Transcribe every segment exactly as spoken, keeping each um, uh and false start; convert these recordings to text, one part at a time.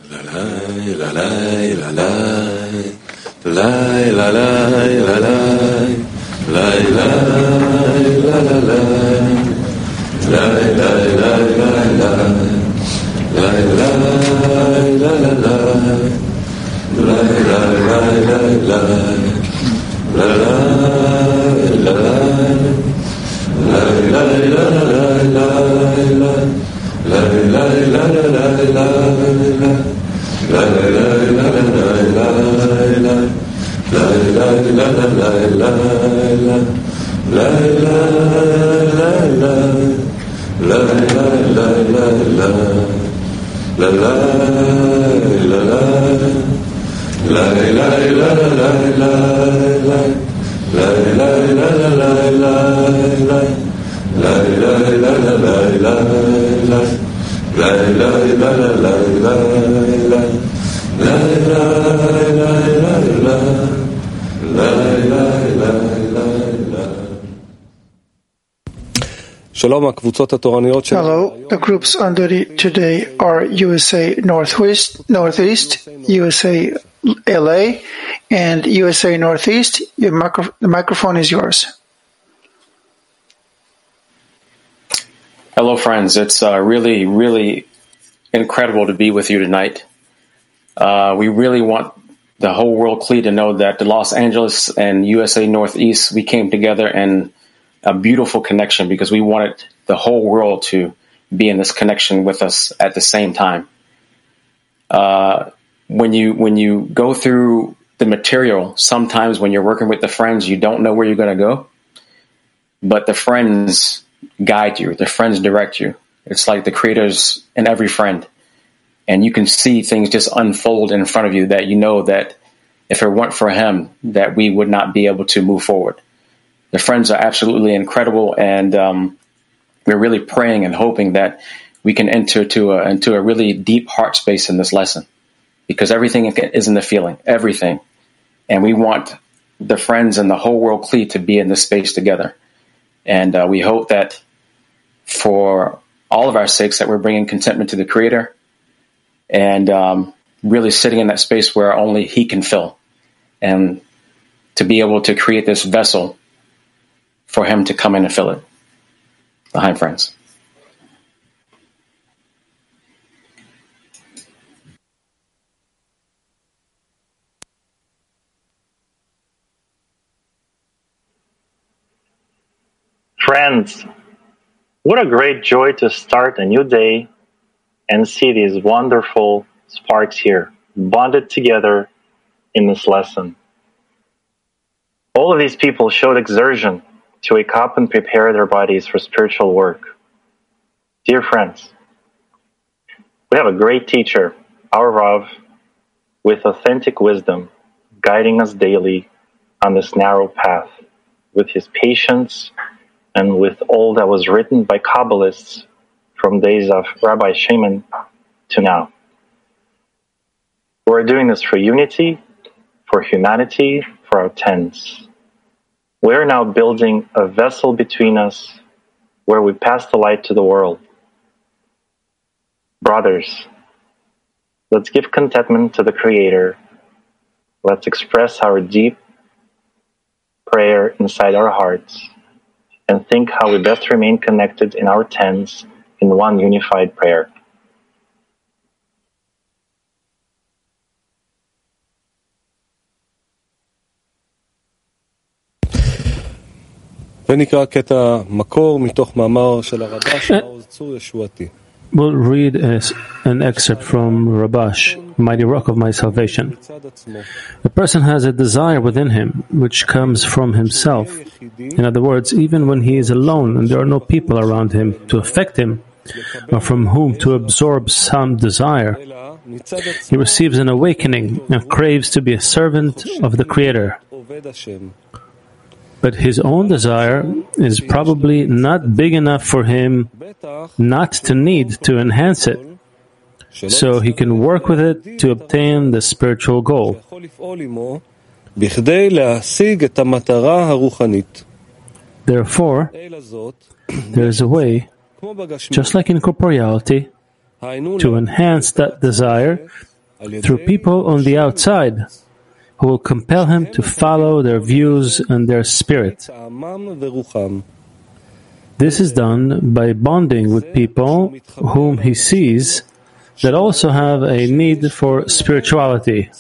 Hello, the groups on duty today are U S A Northwest, Northeast, U S A L A, and U S A Northeast. Your micro- the microphone is yours. Hello, friends. It's uh, really, really incredible to be with you tonight. Uh, we really want the whole world Clee to know that the Los Angeles and U S A Northeast, we came together in a beautiful connection because we wanted the whole world to be in this connection with us at the same time. Uh, when you when you go through the material, sometimes when you're working with the friends, you don't know where you're going to go, but the friends guide you. The friends direct you. It's like the Creator's in every friend, and you can see things just unfold in front of you that you know that if it weren't for Him, that we would not be able to move forward. The friends are absolutely incredible, and um, we're really praying and hoping that we can enter to a, into a really deep heart space in this lesson, because everything is in the feeling, everything. And we want the friends and the whole world Clee to be in this space together. And uh, we hope that for all of our sakes that we're bringing contentment to the Creator and um, really sitting in that space where only He can fill, and to be able to create this vessel for Him to come in and fill it. L'chaim, friends. Friends, what a great joy to start a new day and see these wonderful sparks here, bonded together in this lesson. All of these people showed exertion to wake up and prepare their bodies for spiritual work. Dear friends, we have a great teacher, our Rav, with authentic wisdom, guiding us daily on this narrow path, with his patience and with all that was written by Kabbalists from days of Rabbi Shimon to now. We're doing this for unity, for humanity, for our tens. We're now building a vessel between us where we pass the light to the world. Brothers, let's give contentment to the Creator. Let's express our deep prayer inside our hearts and think how we best remain connected in our tens in one unified prayer. ונקרא קטע מקור מתוך מאמר של הרב"ש, מעוז צור ישועתי. We'll read a, an excerpt from Rabash, Mighty Rock of My Salvation. A person has a desire within him, which comes from himself. In other words, even when he is alone and there are no people around him to affect him, or from whom to absorb some desire, he receives an awakening and craves to be a servant of the Creator. But his own desire is probably not big enough for him not to need to enhance it, so he can work with it to obtain the spiritual goal. Therefore, there is a way, just like in corporeality, to enhance that desire through people on the outside who will compel him to follow their views and their spirit. This is done by bonding with people whom he sees that also have a need for spirituality,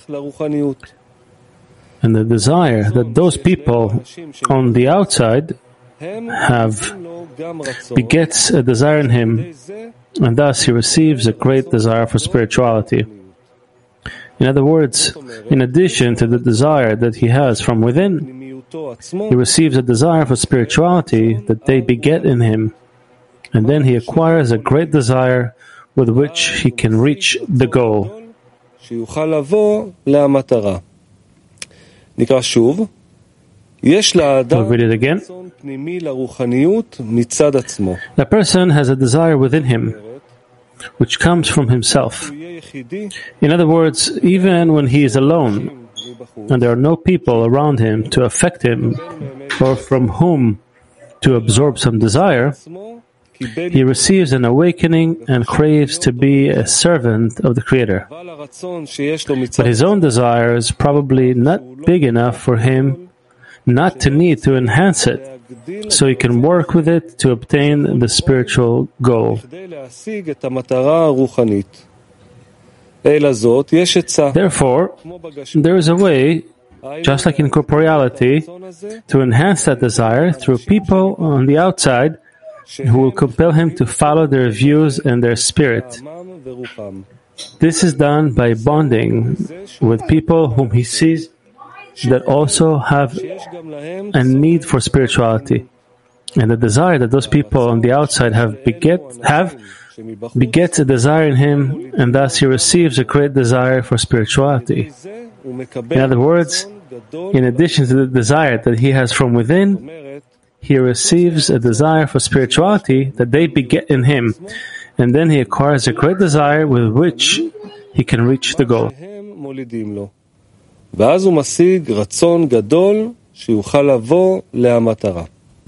and the desire that those people on the outside have begets a desire in him, and thus he receives a great desire for spirituality. In other words, in addition to the desire that he has from within, he receives a desire for spirituality that they beget in him, and then he acquires a great desire with which he can reach the goal. We'll read it again. A person has a desire within him, which comes from himself. In other words, even when he is alone, and there are no people around him to affect him, or from whom to absorb some desire, he receives an awakening and craves to be a servant of the Creator. But his own desire is probably not big enough for him not to need to enhance it, so he can work with it to obtain the spiritual goal. Therefore, there is a way, just like in corporeality, to enhance that desire through people on the outside who will compel him to follow their views and their spirit. This is done by bonding with people whom he sees that also have a need for spirituality, and the desire that those people on the outside have beget have begets a desire in him, and thus he receives a great desire for spirituality. In other words, in addition to the desire that he has from within, he receives a desire for spirituality that they beget in him, and then he acquires a great desire with which he can reach the goal. ואז הוא משיג רצון גדול שיוכל לבוא להמטרה.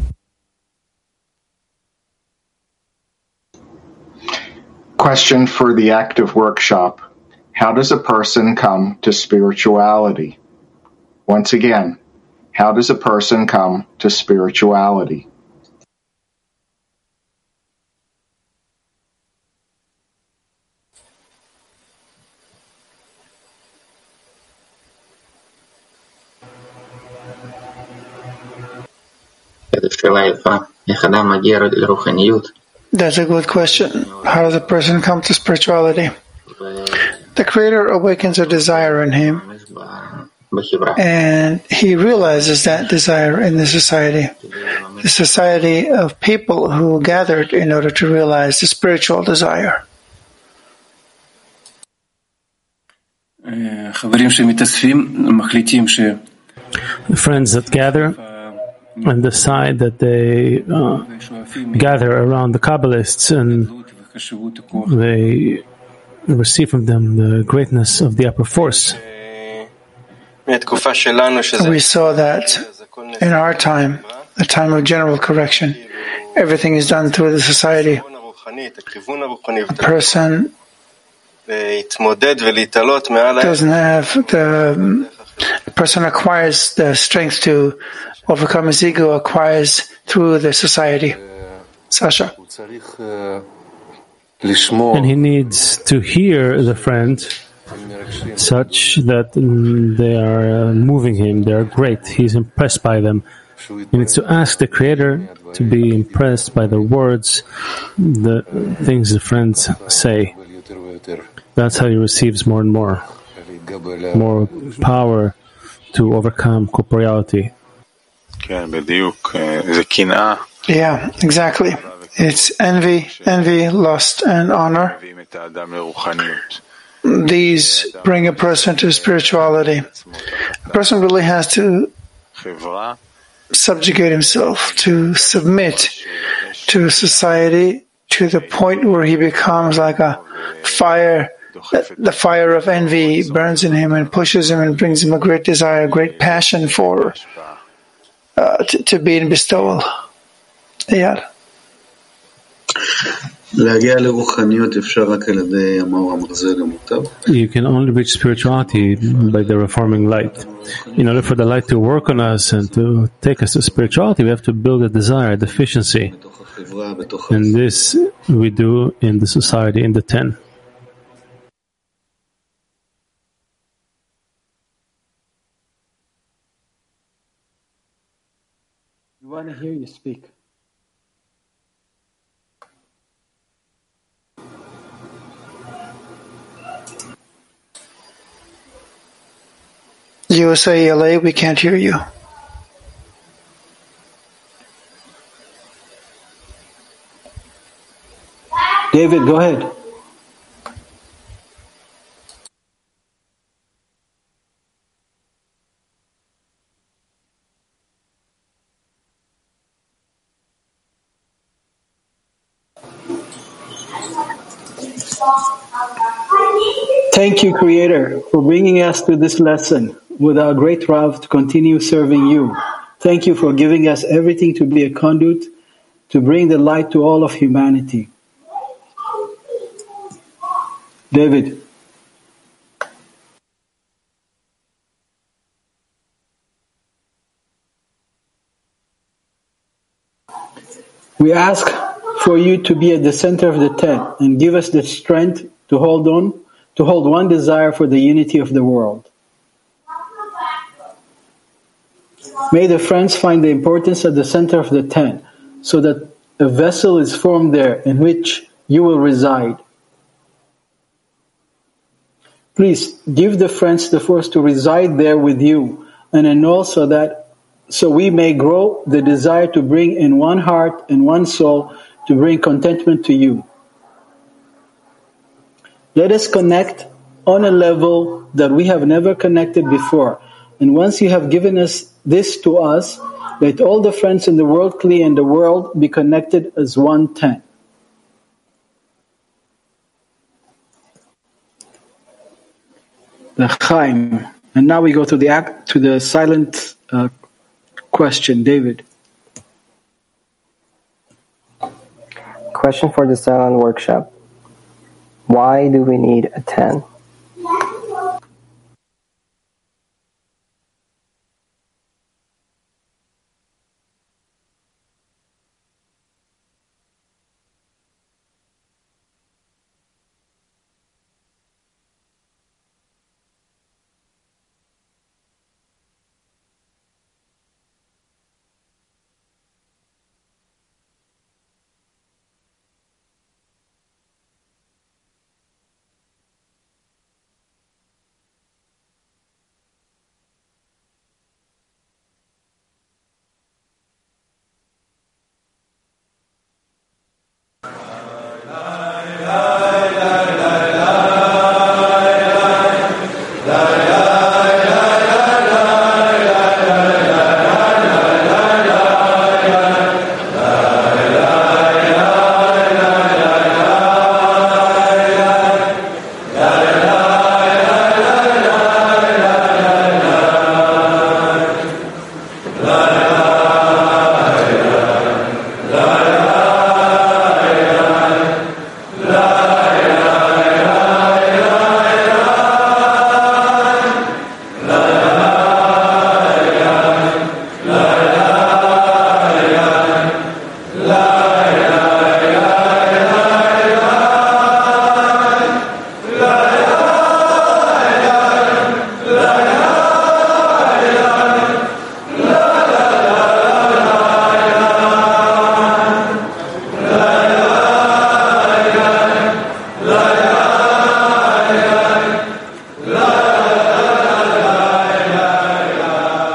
Question for the active workshop. How does a person come to spirituality? Once again, how does a person come to spirituality? That's a good question. How does a person come to spirituality? The Creator awakens a desire in him, and he realizes that desire in the society, the society of people who gathered in order to realize the spiritual desire. The friends that gather and decide that they uh, gather around the Kabbalists and they receive from them the greatness of the upper force. We saw that in our time, the time of general correction, everything is done through the society. A person doesn't have the, a person acquires the strength to overcome his ego, acquires through the society. Sasha. And he needs to hear the friend such that mm, they are uh, moving him, they are great, he's impressed by them. He needs to ask the Creator to be impressed by the words, the things the friends say. That's how he receives more and more, more power to overcome corporeality. Yeah, exactly. It's envy, envy, lust, and honor. These bring a person to spirituality. A person really has to subjugate himself, to submit to society to the point where he becomes like a fire. The fire of envy burns in him and pushes him and brings him a great desire, a great passion for uh, to, to be in bestowal. Yeah. You can only reach spirituality by the reforming light. In order for the light to work on us and to take us to spirituality, we have to build a desire, a deficiency. And this we do in the society, in the ten. We want to hear you speak. U S A L A, we can't hear you. David, go ahead. Thank you, Creator, for bringing us to this lesson with our great Rav to continue serving you. Thank you for giving us everything to be a conduit to bring the light to all of humanity. David. We ask for you to be at the center of the tent and give us the strength to hold on, to hold one desire for the unity of the world. May the friends find the importance at the center of the tent so that a vessel is formed there in which you will reside. Please give the friends the force to reside there with you and annul so that so we may grow the desire to bring in one heart and one soul to bring contentment to you. Let us connect on a level that we have never connected before. And once you have given us this to us, let all the friends in the world Kli and the world be connected as one tent. The Chaim. And now we go to the act, to the silent uh, question. David. Question for the silent workshop. Why do we need a ten?